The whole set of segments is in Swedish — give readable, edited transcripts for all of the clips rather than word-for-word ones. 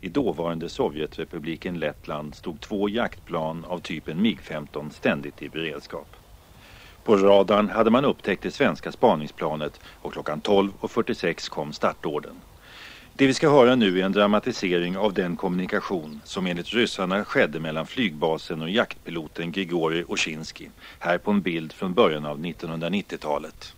dåvarande Sovjetrepubliken Lettland stod 2 jaktplan av typen MiG-15 ständigt i beredskap. På radarn hade man upptäckt det svenska spaningsplanet och klockan 12:46 kom startorden. Det vi ska höra nu är en dramatisering av den kommunikation som enligt ryssarna skedde mellan flygbasen och jaktpiloten Grigorij Oshinsky, här på en bild från början av 1990-talet.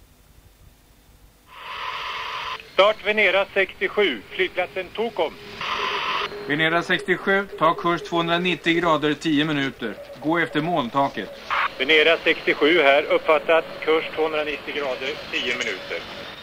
Start Venera 67, flygplatsen Tokom. Venera 67, ta kurs 290 grader 10 minuter. Gå efter molntaket. Venera 67 här, uppfattat, kurs 290 grader 10 minuter.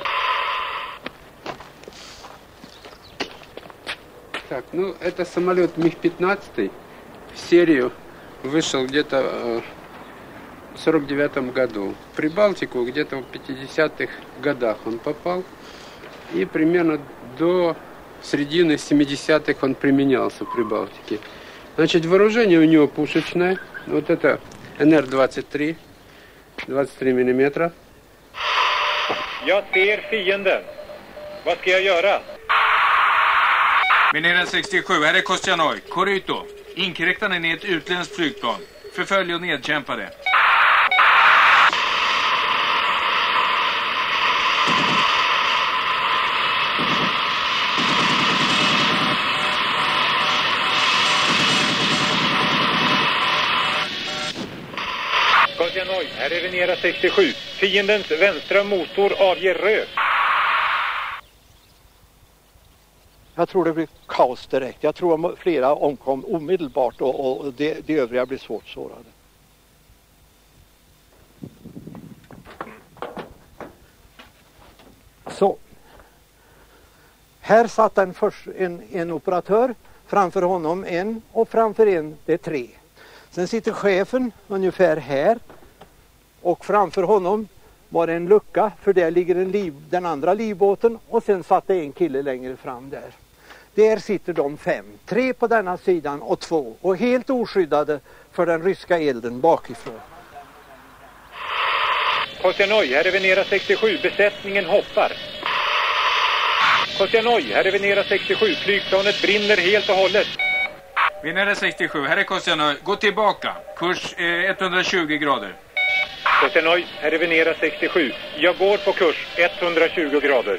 Так, ну это самолет МиГ-15, в серию вышел где-то в 49 году. В Прибалтику где-то в 50-х годах он попал. И примерно до середины 70-х он применялся в Прибалтике. Значит, вооружение у него пушечное. Вот это НР-23, 23 миллиметра. Jag ser fienden. Vad ska jag göra? Venera 67, här är Kostjanoj. Koryto. Inkräktaren är ett utländskt flygplan. Förfölj och nedkämpa det. Kostjanoj, här är Venera 67. Fiendens vänstra motor avger rök. Jag tror det blir kaos direkt. Jag tror att flera omkom omedelbart och de övriga blir svårt sårade. Så. Här satt en operatör, framför honom en och framför en det är 3. Sen sitter chefen ungefär här och framför honom var det en lucka för där ligger den andra livbåten och sen satt det en kille längre fram där. Där sitter de 5, 3 på denna sidan och 2 och helt oskyddade för den ryska elden bakifrån. Kostjanoj, här är Venera 67, besättningen hoppar. Kostjanoj, här är Venera 67, flygplanet brinner helt och hållet. Venera 67, här är Kostjanoj. Gå tillbaka. Kurs 120 grader. Kostjanoj, här är Venera 67. Jag går på kurs 120 grader.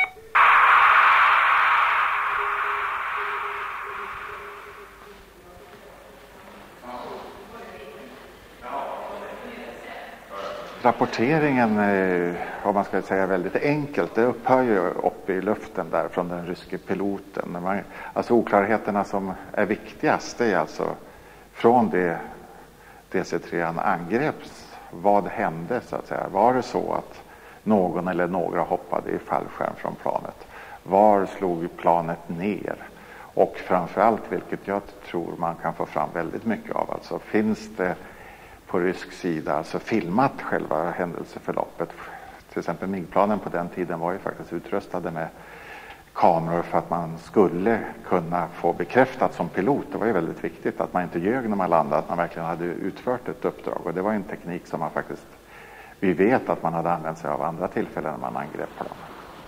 Rapporteringen, om man ska säga väldigt enkelt, det upphör ju upp i luften där från den ryske piloten. Alltså oklarheterna som är viktigast är alltså från det DC-3 angreps. Vad hände så att säga? Var det så att någon eller några hoppade i fallskärm från planet? Var slog planet ner? Och framförallt, vilket jag tror man kan få fram väldigt mycket av, alltså finns det på rysk sida alltså filmat själva händelseförloppet. Till exempel MiG-planen på den tiden var ju faktiskt utrustade med kameror för att man skulle kunna få bekräftat som pilot. Det var ju väldigt viktigt att man inte ljög när man landade, att man verkligen hade utfört ett uppdrag. Och det var en teknik som man faktiskt, vi vet att man hade använt sig av andra tillfällen när man angrep planen.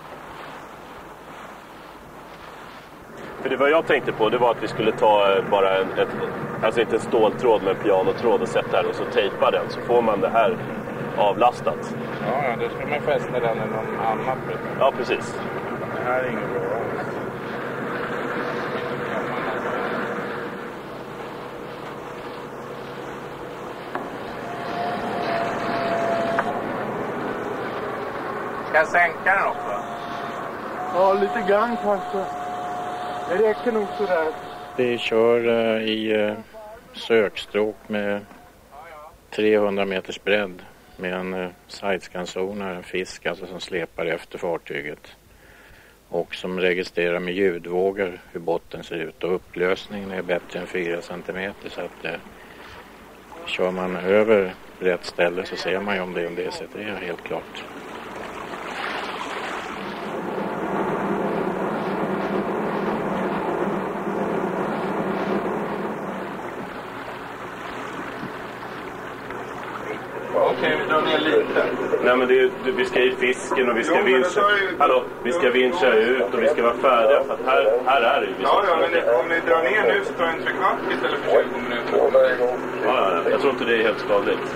För det vad jag tänkte på, det var att vi skulle ta bara alltså inte en ståltråd men en pianotråd och sätta här och så tejpa den, så får man det här avlastat. Ja, då ska man fästa den i någon annan. Ja, precis. Det här är inget bra. Ska jag sänka den också? Ja, lite grann kanske. Det räcker nog sådär. Vi kör i sökstråk med 300 meters bredd med en sidescansonar, en fisk alltså som släpar efter fartyget och som registrerar med ljudvågor hur botten ser ut, och upplösningen är bättre än 4 centimeter, så att kör man över rätt ställe så ser man ju om det är en DC-3 helt klart. Okej, vi drar ner lite. Nej, men vi ska i fisken och vi ska vinscha. Hallå, vi ska vinscha ut och vi ska vara färdiga. För att här är det ju. Ja, men om ni drar ner nu så tar det en 3 kvart istället för 20 minuter. Ja, jag tror inte det är helt skadligt.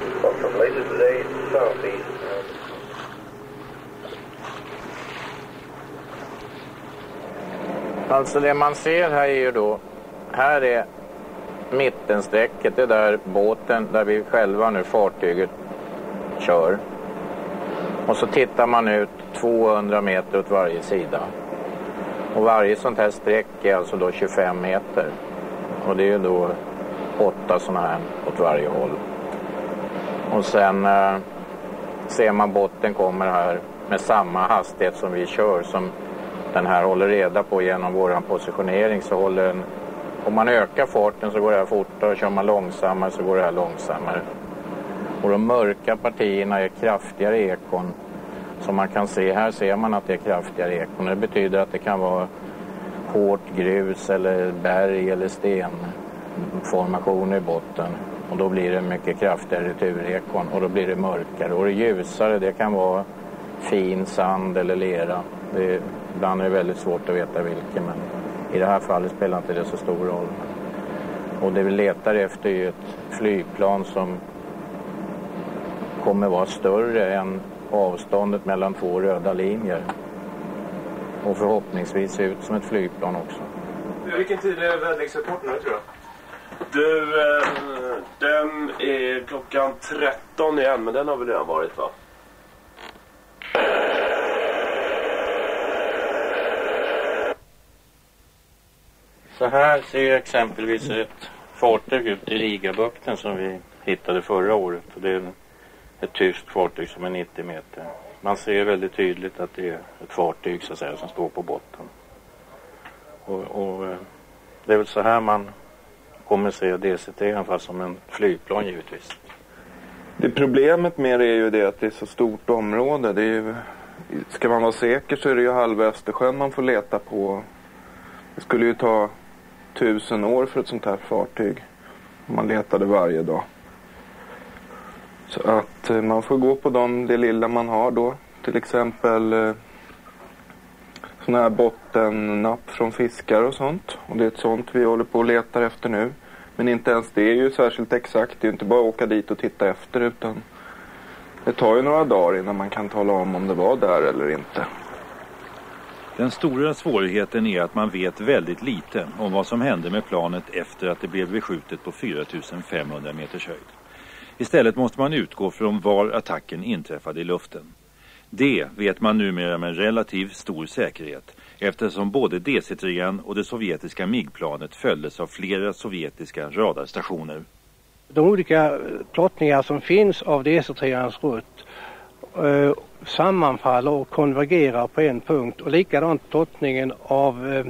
Alltså det man ser här är ju då, här är mittensträcket, det där båten där vi själva nu fartyget kör. Och så tittar man ut 200 meter åt varje sida. Och varje sånt här streck är alltså då 25 meter. Och det är ju då 8 sådana här åt varje håll. Och sen ser man botten kommer här med samma hastighet som vi kör, som den här håller reda på genom våran positionering. Så håller den, om man ökar farten så går det här fortare, och kör man långsammare så går det här långsammare. Och de mörka partierna är kraftigare ekon. Som man kan se, här ser man att det är kraftigare ekon. Det betyder att det kan vara hårt grus eller berg eller stenformationer i botten. Och då blir det mycket kraftigare returekon och då blir det mörkare. Och det ljusare, det kan vara fin sand eller lera. Ibland är det väldigt svårt att veta vilken, men i det här fallet spelar inte det så stor roll. Och det vi letar efter är ett flygplan som kommer vara större än avståndet mellan 2 röda linjer. Och förhoppningsvis se ut som ett flygplan också. Vilken tid är väderleksrapporten nu, tror jag? Du, den är klockan 13 igen, men den har väl redan varit, va? Så här ser exempelvis ett fartyg ut i Rigabukten som vi hittade förra året. Och det är ett tyskt fartyg som är 90 meter. Man ser väldigt tydligt att det är ett fartyg så att säga, som står på botten. Och det är väl så här man kommer se DC-3 fast som en flygplan givetvis. Det problemet med det är ju det att det är så stort område. Det är ju, ska man vara säker så är det ju halva Östersjön man får leta på. Det skulle ju ta 1000 år för ett sånt här fartyg. Man letade varje dag. Så att man får gå på det lilla man har då. Till exempel såna här bottennapp från fiskar och sånt. Och det är ett sånt vi håller på och letar efter nu. Men inte ens det är ju särskilt exakt. Det är ju inte bara att åka dit och titta efter, utan det tar ju några dagar innan man kan tala om det var där eller inte. Den stora svårigheten är att man vet väldigt lite om vad som hände med planet efter att det blev beskjutet på 4500 meters höjd. Istället måste man utgå från var attacken inträffade i luften. Det vet man numera med relativt stor säkerhet, eftersom både DC-3 och det sovjetiska MiG-planet följdes av flera sovjetiska radarstationer. De olika plottningar som finns av DC-3ans rutt sammanfaller och konvergerar på en punkt, och likadant plottningen av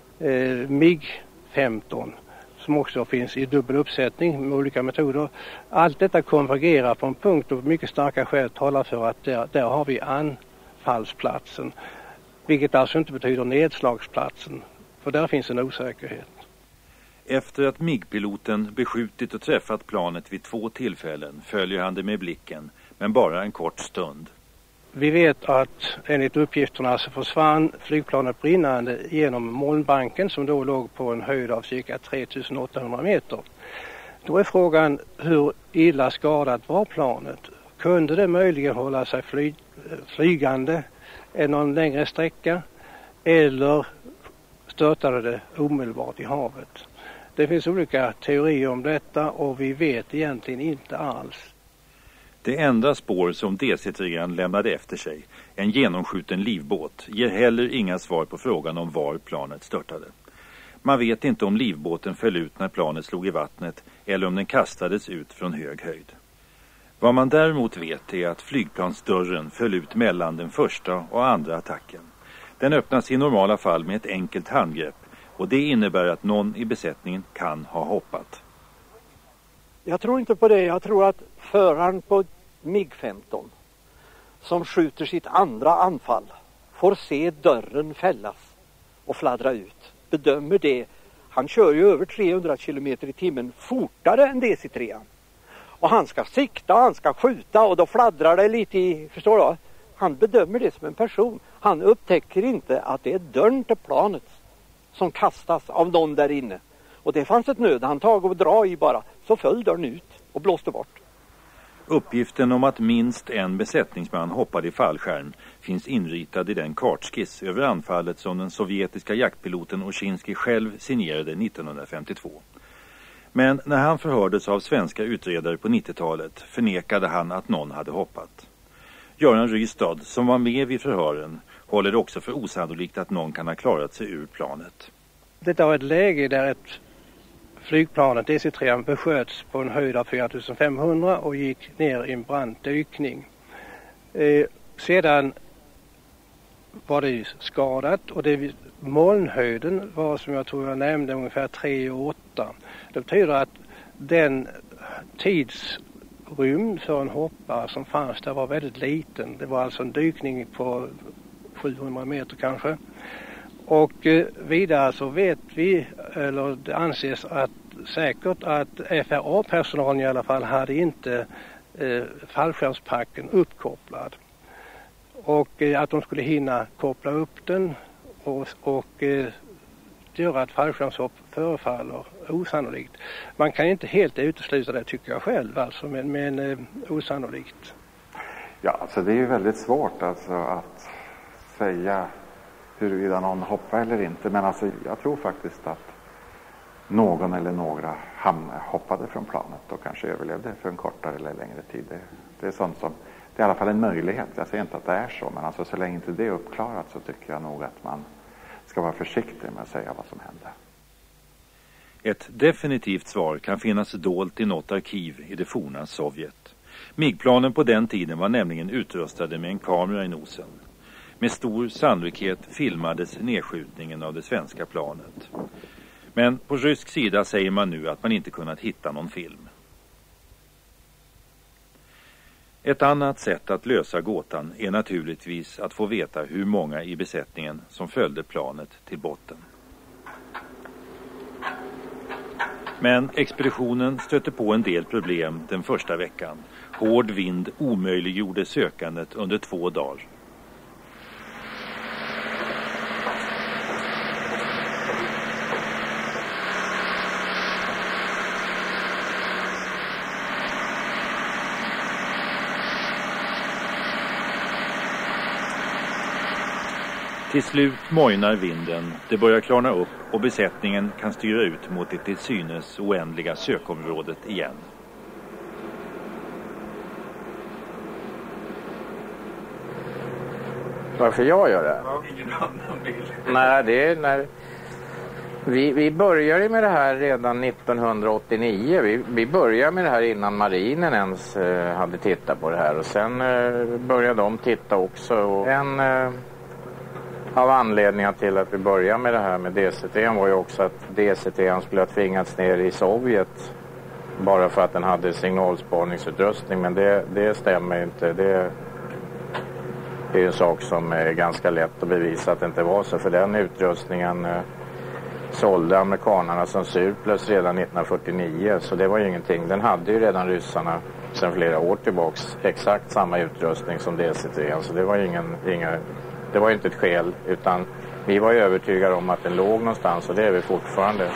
MiG-15 som också finns i dubbel uppsättning med olika metoder. Allt detta konvergerar på en punkt, och mycket starka skäl talar för att där har vi anfallsplatsen. Vilket alltså inte betyder nedslagsplatsen, för där finns en osäkerhet. Efter att MiG-piloten beskjutit och träffat planet vid 2 tillfällen följer han det med blicken, men bara en kort stund. Vi vet att enligt uppgifterna så försvann flygplanet brinnande genom molnbanken som då låg på en höjd av cirka 3800 meter. Då är frågan, hur illa skadat var planet? Kunde det möjligen hålla sig flygande någon längre sträcka, eller störtade det omedelbart i havet? Det finns olika teorier om detta, och vi vet egentligen inte alls. Det enda spår som DC-3 lämnade efter sig, en genomskjuten livbåt, ger heller inga svar på frågan om var planet störtade. Man vet inte om livbåten föll ut när planet slog i vattnet eller om den kastades ut från hög höjd. Vad man däremot vet är att flygplansdörren föll ut mellan den första och andra attacken. Den öppnas i normala fall med ett enkelt handgrepp, och det innebär att någon i besättningen kan ha hoppat. Jag tror inte på det. Jag tror att föraren på MiG-15 som skjuter sitt andra anfall får se dörren fällas och fladdra ut. Bedömer det. Han kör ju över 300 km i timmen fortare än DC-3. Och han ska sikta, han ska skjuta och då fladdrar det lite i, förstår du? Han bedömer det som en person. Han upptäcker inte att det är dörren till planet som kastas av någon där inne. Och det fanns ett nödhandtag att dra i bara, så föll dörren ut och blåste bort. Uppgiften om att minst en besättningsman hoppade i fallskärm finns inritad i den kartskiss över anfallet som den sovjetiska jaktpiloten Oshinsky själv signerade 1952. Men när han förhördes av svenska utredare på 90-talet förnekade han att någon hade hoppat. Göran Rystad, som var med vid förhören, håller det också för osannolikt att någon kan ha klarat sig ur planet. Detta var ett läge där ett flygplanet DC-3 besköts på en höjd av 4500 och gick ner i en brant dykning. Sedan var det skadat och molnhöjden var, som jag tror jag nämnde, ungefär 3,8. Det betyder att den tidsrymd för en hoppare som fanns där var väldigt liten. Det var alltså en dykning på 700 meter kanske. Och vidare så vet vi, eller det anses att säkert att FRA-personalen i alla fall hade inte fallskärmspacken uppkopplad. Och att de skulle hinna koppla upp den och göra ett fallskärmshopp förefaller osannolikt. Man kan inte helt utesluta det, tycker jag själv, alltså, men osannolikt. Ja, alltså det är ju väldigt svårt alltså att säga huruvida någon hoppar eller inte. Men alltså jag tror faktiskt att någon eller några hoppade från planet och kanske överlevde för en kortare eller längre tid. Det är sånt som, det är i alla fall en möjlighet. Jag säger inte att det är så, men alltså så länge inte det är uppklarat så tycker jag nog att man ska vara försiktig med att säga vad som hände. Ett definitivt svar kan finnas dolt i något arkiv i det forna Sovjet. MiG-planen på den tiden var nämligen utrustade med en kamera i nosen. Med stor sannolikhet filmades nedskjutningen av det svenska planet. Men på rysk sida säger man nu att man inte kunnat hitta någon film. Ett annat sätt att lösa gåtan är naturligtvis att få veta hur många i besättningen som följde planet till botten. Men expeditionen stötte på en del problem den första veckan. Hård vind omöjliggjorde sökandet under 2 dagar. Till slut mojnar vinden, det börjar klarna upp och besättningen kan styra ut mot det till synes oändliga sökområdet igen. Varför jag gör det? Ingen annan vill. Nej, det är när... Vi började med det här redan 1989. Vi började med det här innan marinen ens hade tittat på det här. Och sen började de titta också. Och av anledningar till att vi började med det här med DC-3 var ju också att DC-3 skulle ha tvingats ner i Sovjet bara för att den hade signalspaningsutrustning, men det stämmer inte. Det är en sak som är ganska lätt att bevisa att det inte var så, för den utrustningen sålde amerikanerna som surplus redan 1949, så det var ju ingenting. Den hade ju redan ryssarna sedan flera år tillbaks exakt samma utrustning som DC-3, så det var det var inte ett skäl, utan vi var ju övertygade om att den låg någonstans, och det är vi fortfarande.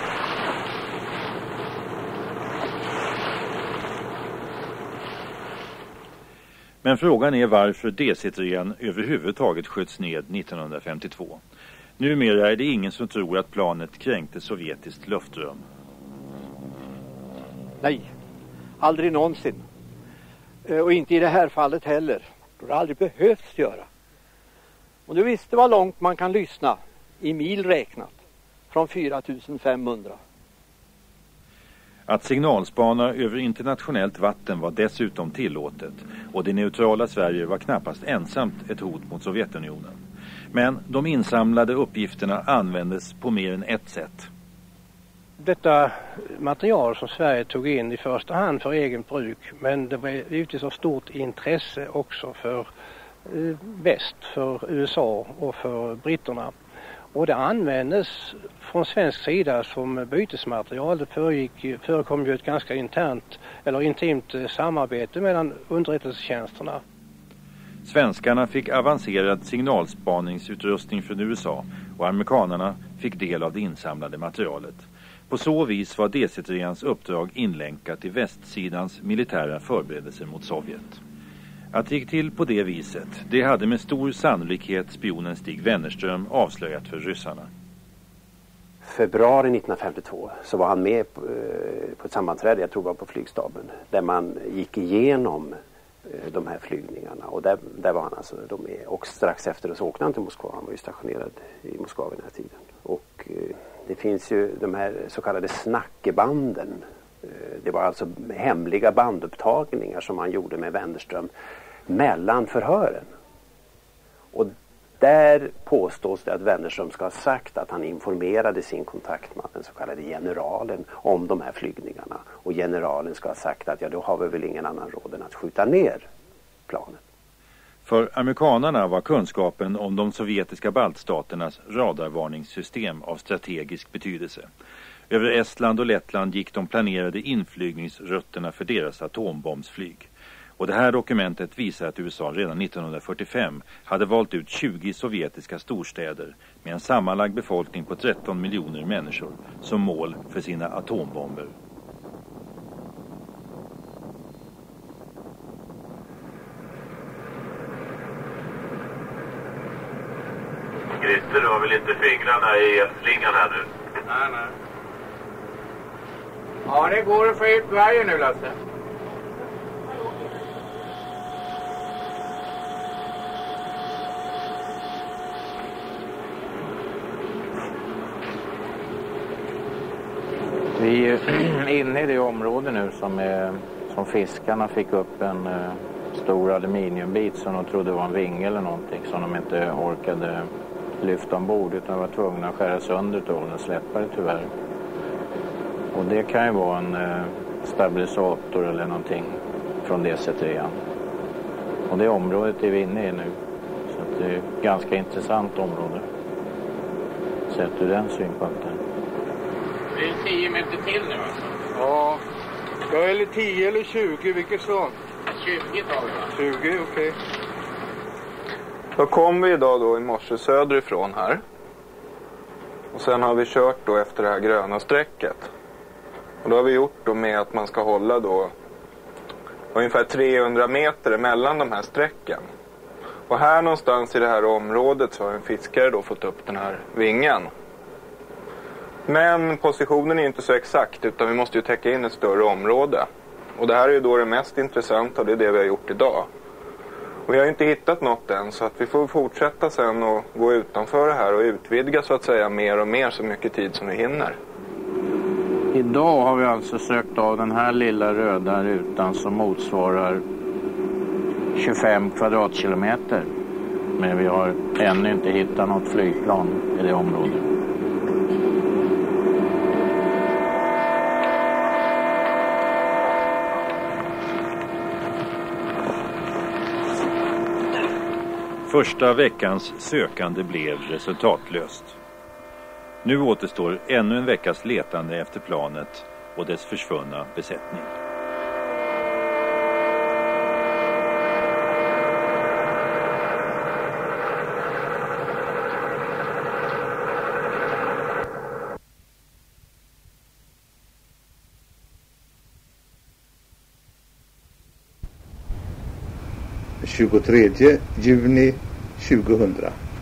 Men frågan är varför DC-3 överhuvudtaget sköts ned 1952. Numera är det ingen som tror att planet kränkte sovjetiskt luftrum. Nej, aldrig någonsin. Och inte i det här fallet heller. Det har aldrig behövts göra. Och du visste vad långt man kan lyssna i mil räknat. Från 4500. Att signalspana över internationellt vatten var dessutom tillåtet, och det neutrala Sverige var knappast ensamt ett hot mot Sovjetunionen. Men de insamlade uppgifterna användes på mer än ett sätt. Detta material som Sverige tog in i första hand för egen bruk, men det var givetvis av stort intresse också för väst, för USA och för britterna. Och det användes från svensk sida som bytesmaterial. Det förekom ju ett ganska intimt samarbete mellan underrättelsetjänsterna. Svenskarna fick avancerad signalspaningsutrustning från USA och amerikanerna fick del av det insamlade materialet. På så vis var DC-3:ans uppdrag inlänkat i västsidans militära förberedelser mot Sovjet. Att det gick till på det viset, det hade med stor sannolikhet spionen Stig Wennerström avslöjat för ryssarna. Februari 1952 så var han med på ett sammanträde, jag tror det var på flygstaben, där man gick igenom de här flygningarna, och där var han alltså med, och strax efter så åkte han till Moskva. Han var ju stationerad i Moskva vid den här tiden. Och det finns ju de här så kallade snackebanden. Det var alltså hemliga bandupptagningar som han gjorde med Wennerström mellan förhören. Och där påstås det att Wennerström ska ha sagt att han informerade sin kontaktman, den så kallade generalen, om de här flygningarna. Och generalen ska ha sagt att då har vi väl ingen annan råd än att skjuta ner planet. För amerikanerna var kunskapen om de sovjetiska baltstaternas radarvarningssystem av strategisk betydelse. Över Estland och Lettland gick de planerade inflygningsrutterna för deras atombombsflyg. Och det här dokumentet visar att USA redan 1945 hade valt ut 20 sovjetiska storstäder med en sammanlagd befolkning på 13 miljoner människor som mål för sina atombomber. Christer, du har väl inte fingrarna i slingan här nu? Nej. Ja, det går att få ut varje nu, Lasse. Vi är inne i det område nu som fiskarna fick upp en stor aluminiumbit som de trodde var en vinge eller någonting som de inte orkade lyfta ombord, utan var tvungna att skära sönder och släppa det tyvärr. Och det kan ju vara en stabilisator eller någonting från DC-3:an. Och det området är vi inne i nu. Så att det är ett ganska intressant område. Sett ur den synpunkten. Det är 10 meter till nu alltså? Ja. Ja, eller 10 eller 20, vilket så? 20 tar vi, va? 20, okej. Då kom vi idag då i morse söderifrån här. Och sen har vi kört då efter det här gröna strecket. Och då har vi gjort då med att man ska hålla då ungefär 300 meter mellan de här strecken. Och här någonstans i det här området så har en fiskare då fått upp den här vingen. Men positionen är inte så exakt, utan vi måste ju täcka in ett större område. Och det här är ju då det mest intressanta, och det är det vi har gjort idag. Och vi har ju inte hittat något än, så att vi får fortsätta sen och gå utanför det här och utvidga så att säga mer och mer så mycket tid som vi hinner. Idag har vi alltså sökt av den här lilla röda rutan som motsvarar 25 kvadratkilometer. Men vi har ännu inte hittat något flygplan i det området. Första veckans sökande blev resultatlöst. Nu återstår ännu en veckas letande efter planet och dess försvunna besättning. Den 23 juni 2000.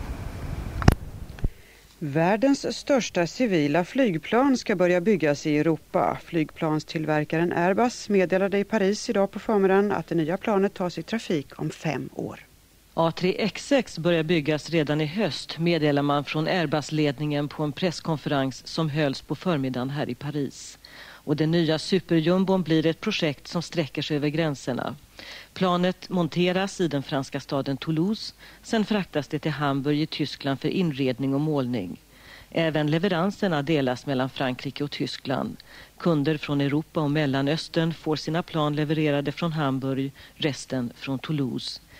Världens största civila flygplan ska börja byggas i Europa. Flygplanstillverkaren Airbus meddelade i Paris idag på förmiddagen att det nya planet tas i trafik om 5 år. A3XX börjar byggas redan i höst, meddelar man från Airbus-ledningen på en presskonferens som hölls på förmiddagen här i Paris. Och den nya superjumbon blir ett projekt som sträcker sig över gränserna. Planet monteras i den franska staden Toulouse, sen fraktas det till Hamburg i Tyskland för inredning och målning. Även leveranserna delas mellan Frankrike och Tyskland. Kunder från Europa och Mellanöstern får sina plan levererade från Hamburg, resten från Toulouse.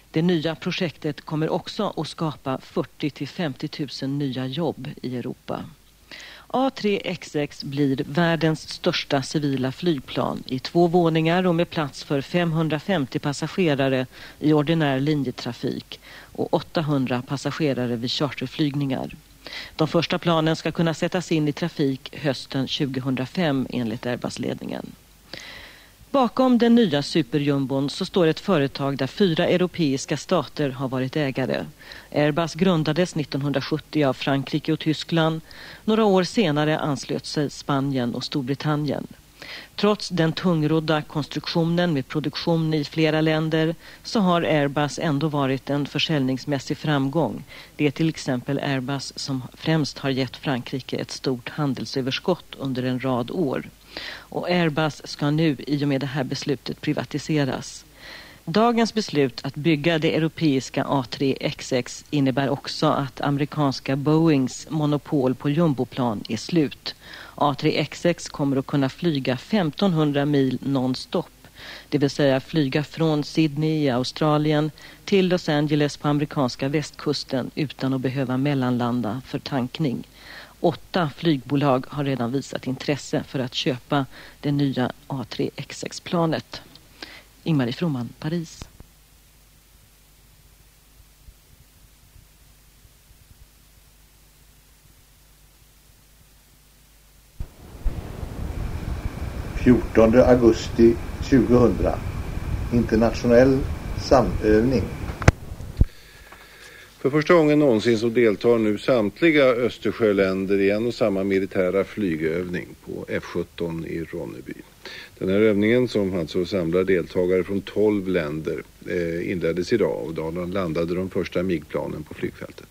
Det nya projektet kommer också att skapa 40 till 50 000 nya jobb i Europa. A3XX blir världens största civila flygplan i 2 våningar och med plats för 550 passagerare i ordinär linjetrafik och 800 passagerare vid charterflygningar. De första planen ska kunna sättas in i trafik hösten 2005 enligt Airbus-ledningen. Bakom den nya superjumbon så står ett företag där 4 europeiska stater har varit ägare. Airbus grundades 1970 av Frankrike och Tyskland. Några år senare anslöt sig Spanien och Storbritannien. Trots den tungrodda konstruktionen med produktion i flera länder så har Airbus ändå varit en försäljningsmässig framgång. Det är till exempel Airbus som främst har gett Frankrike ett stort handelsöverskott under en rad år. Och Airbus ska nu i och med det här beslutet privatiseras. Dagens beslut att bygga det europeiska A3XX innebär också att amerikanska Boeings monopol på jumboplan är slut. A3XX kommer att kunna flyga 1500 mil non-stop, det vill säga flyga från Sydney i Australien till Los Angeles på amerikanska västkusten utan att behöva mellanlanda för tankning. 8 flygbolag har redan visat intresse för att köpa det nya A3XX-planet. Ingmarie Froman, Paris. Augusti 2000. Internationell samövning. För första gången någonsin så deltar nu samtliga Östersjöländer i en och samma militära flygövning på F-17 i Ronneby. Den här övningen, som alltså samlar deltagare från 12 länder, inleddes idag och då landade de första MiG-planen på flygfältet.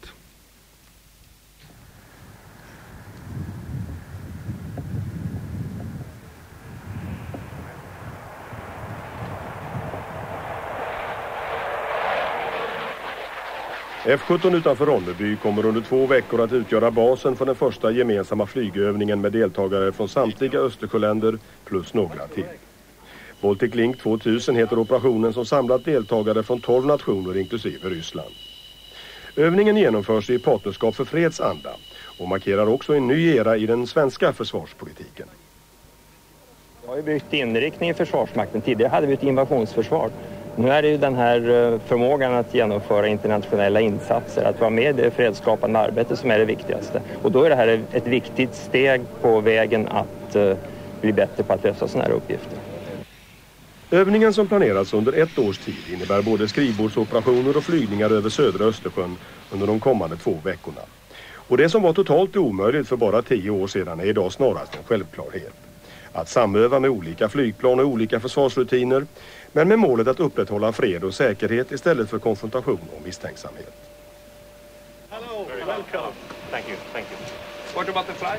F-17 utanför Ronneby kommer under 2 veckor att utgöra basen för den första gemensamma flygövningen med deltagare från samtliga Östersjöländer plus några till. Baltic Link 2000 heter operationen som samlat deltagare från 12 nationer inklusive Ryssland. Övningen genomförs i Partnerskap för freds anda och markerar också en ny era i den svenska försvarspolitiken. Vi har ju byggt inriktning i Försvarsmakten. Tidigare hade vi ett invasionsförsvar. Nu är det ju den här förmågan att genomföra internationella insatser, att vara med i det fredsskapande arbete som är det viktigaste. Och då är det här ett viktigt steg på vägen att bli bättre på att lösa sådana här uppgifter. Övningen som planeras under 1 års tid innebär både skrivbordsoperationer och flygningar över södra Östersjön under de kommande 2 veckorna. Och det som var totalt omöjligt för bara 10 år sedan är idag snarast en självklarhet. Att samöva med olika flygplan och olika försvarsrutiner, men med målet att upprätthålla fred och säkerhet istället för konfrontation och misstänksamhet. Hello, welcome. Thank you. What about the flight?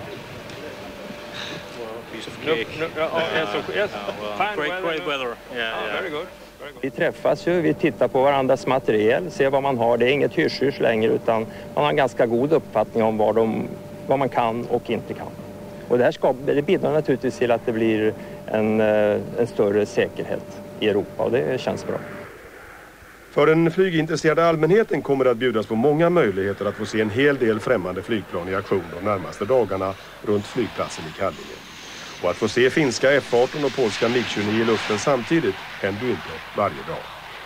Piece of cake. Great weather. Yeah. Very good. Vi träffas ju, vi tittar på varandras materiel, ser vad man har. Det är inget hysch längre, utan man har en ganska god uppfattning om vad man kan och inte kan. Och det bidrar naturligtvis till att det blir en större säkerhet i Europa, och det känns bra. För den flygintresserade allmänheten kommer det att bjudas på många möjligheter att få se en hel del främmande flygplan i aktion de närmaste dagarna runt flygplatsen i Kallinge. Och att få se finska F-18 och polska MiG-29 i luften samtidigt händer ju inte varje dag.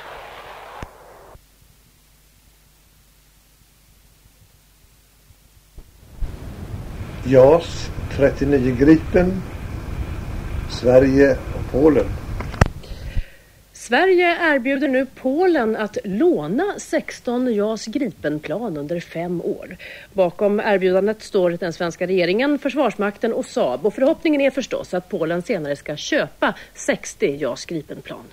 JAS 39 Gripen, Sverige och Polen. Sverige erbjuder nu Polen att låna 16 JAS Gripenplan under 5 år. Bakom erbjudandet står den svenska regeringen, Försvarsmakten och Saab. Och förhoppningen är förstås att Polen senare ska köpa 60 JAS Gripenplan.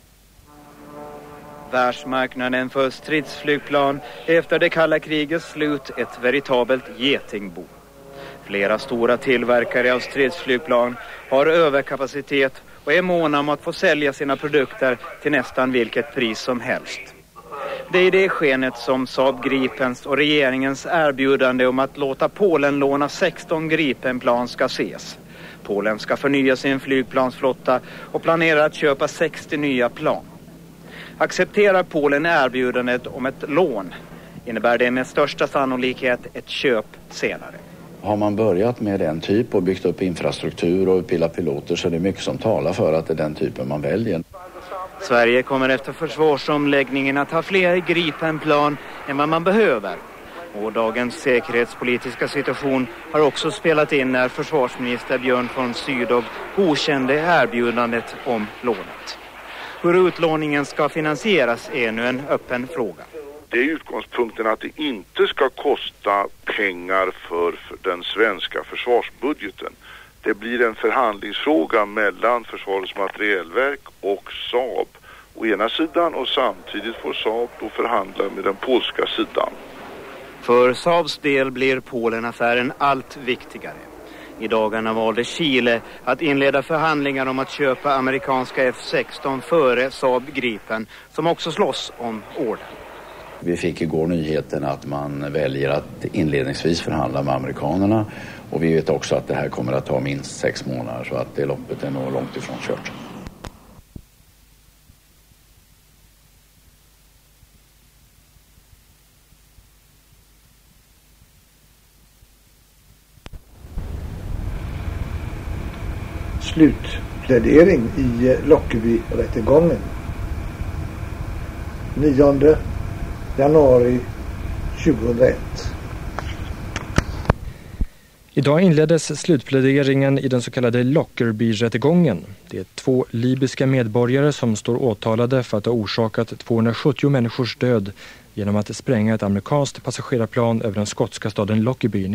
Världsmarknaden för stridsflygplan efter det kalla krigets slut ett veritabelt getingbo. Flera stora tillverkare av stridsflygplan har överkapacitet och är måna om att få sälja sina produkter till nästan vilket pris som helst. Det är i det skenet som Saab Gripens och regeringens erbjudande om att låta Polen låna 16 Gripenplan ska ses. Polen ska förnya sin flygplansflotta och planerar att köpa 60 nya plan. Accepterar Polen erbjudandet om ett lån innebär det med största sannolikhet ett köp senare. Har man börjat med den typ och byggt upp infrastruktur och utbildat piloter så är det mycket som talar för att det är den typen man väljer. Sverige kommer efter försvarsomläggningen att ha fler Gripenplan än vad man behöver. Och dagens säkerhetspolitiska situation har också spelat in när försvarsminister Björn von Sydow godkände erbjudandet om lånet. Hur utlåningen ska finansieras är nu en öppen fråga. Det är utgångspunkten att det inte ska kosta pengar för den svenska försvarsbudgeten. Det blir en förhandlingsfråga mellan Försvarets materielverk och Saab å ena sidan, och samtidigt får Saab då förhandla med den polska sidan. För Saabs del blir Polen-affären allt viktigare. I dagarna valde Chile att inleda förhandlingar om att köpa amerikanska F-16 före Saab Gripen, som också slåss om ordern. Vi fick igår nyheten att man väljer att inledningsvis förhandla med amerikanerna, och vi vet också att det här kommer att ta minst 6 månader, så att det loppet är nog långt ifrån kört. Slutplädering i Lockerby-rättegången 9 januari 2001. Idag inleddes slutpläderingen i den så kallade Lockerby-rättegången. Det är 2 libyska medborgare som står åtalade för att ha orsakat 270 människors död genom att spränga ett amerikanskt passagerarplan över den skotska staden Lockerby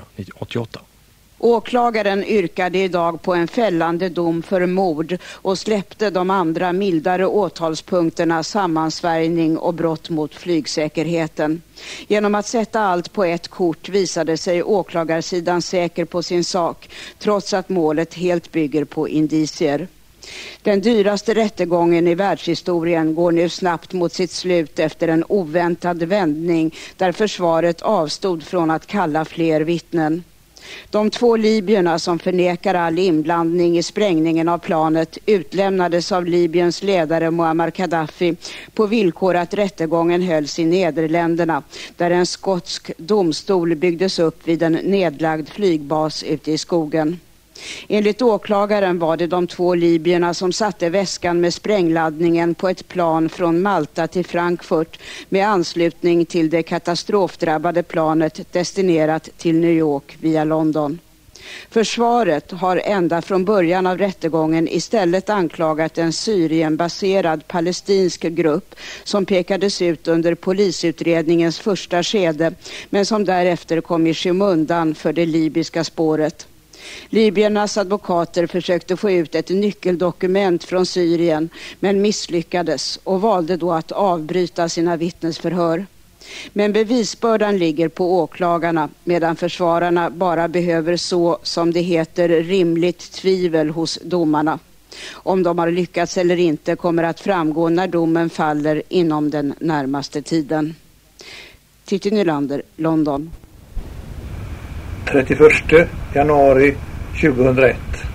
1988. Åklagaren yrkade idag på en fällande dom för mord och släppte de andra mildare åtalspunkterna sammansvärjning och brott mot flygsäkerheten. Genom att sätta allt på ett kort visade sig åklagarsidan säker på sin sak, trots att målet helt bygger på indicier. Den dyraste rättegången i världshistorien går nu snabbt mot sitt slut efter en oväntad vändning där försvaret avstod från att kalla fler vittnen. De 2 libyerna som förnekar all inblandning i sprängningen av planet utlämnades av Libyens ledare Muammar Gaddafi på villkor att rättegången hölls i Nederländerna, där en skotsk domstol byggdes upp vid en nedlagd flygbas ute i skogen. Enligt åklagaren var det de 2 libyerna som satte väskan med sprängladdningen på ett plan från Malta till Frankfurt med anslutning till det katastrofdrabbade planet destinerat till New York via London. Försvaret har ända från början av rättegången istället anklagat en Syrienbaserad palestinsk grupp som pekades ut under polisutredningens första skede, men som därefter kom i skymundan för det libyska spåret. Libyernas advokater försökte få ut ett nyckeldokument från Syrien men misslyckades och valde då att avbryta sina vittnesförhör. Men bevisbördan ligger på åklagarna, medan försvararna bara behöver så, som det heter, rimligt tvivel hos domarna. Om de har lyckats eller inte kommer att framgå när domen faller inom den närmaste tiden. Titti Nylander, London. 31 januari 2001.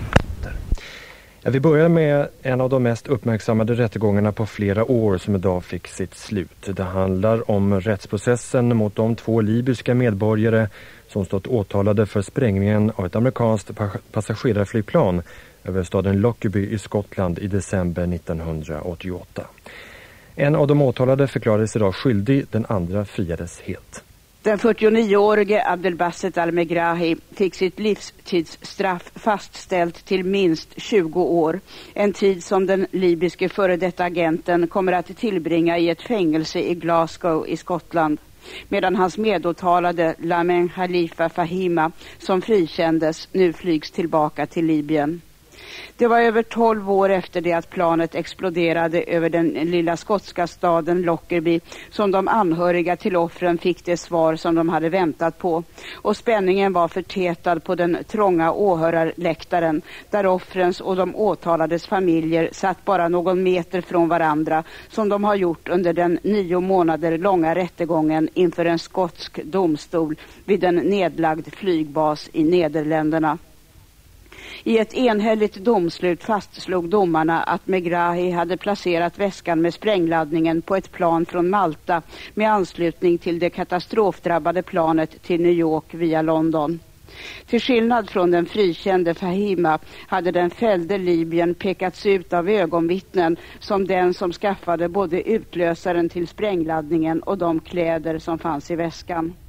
Vi börjar med en av de mest uppmärksammade rättegångarna på flera år som idag fick sitt slut. Det handlar om rättsprocessen mot de 2 libyska medborgare som stått åtalade för sprängningen av ett amerikanskt passagerarflygplan över staden Lockerby i Skottland i december 1988. En av de åtalade förklarades idag skyldig, den andra friades helt. Den 49-årige Abdelbasset Al-Megrahi fick sitt livstidsstraff fastställt till minst 20 år. En tid som den libyske före detta agenten kommer att tillbringa i ett fängelse i Glasgow i Skottland. Medan hans medåtalade Lamen Khalifa Fahima, som frikändes, nu flygs tillbaka till Libyen. Det var över 12 år efter det att planet exploderade över den lilla skotska staden Lockerby som de anhöriga till offren fick det svar som de hade väntat på. Och spänningen var förtätad på den trånga åhörarläktaren där offrens och de åtalades familjer satt bara någon meter från varandra, som de har gjort under den 9 månader långa rättegången inför en skotsk domstol vid en nedlagd flygbas i Nederländerna. I ett enhälligt domslut fastslog domarna att Megrahi hade placerat väskan med sprängladdningen på ett plan från Malta med anslutning till det katastrofdrabbade planet till New York via London. Till skillnad från den frikände Fahima hade den fällde Libyen pekats ut av ögonvittnen som den som skaffade både utlösaren till sprängladdningen och de kläder som fanns i väskan.